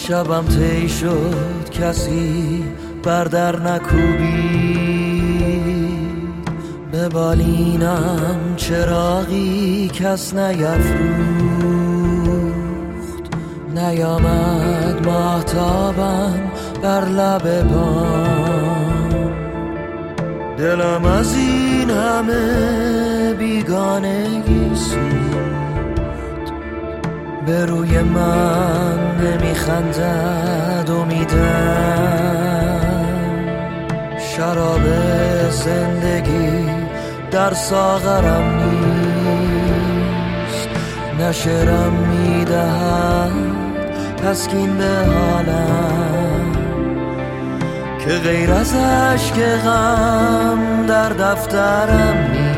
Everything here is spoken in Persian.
شبم طی شد کسی بر در نکوبید، به بالینم چراغی کس نیفروخت، نیامد ماهتابم بر لب بام، دلم از این همه بیگانگی سوخت، به روی من نمیخندد امیدم، شراب زندگی در ساغرم نیست، نشرم میدهد تسکین به حالم، که غیر از اشک غم در دفترم نیست.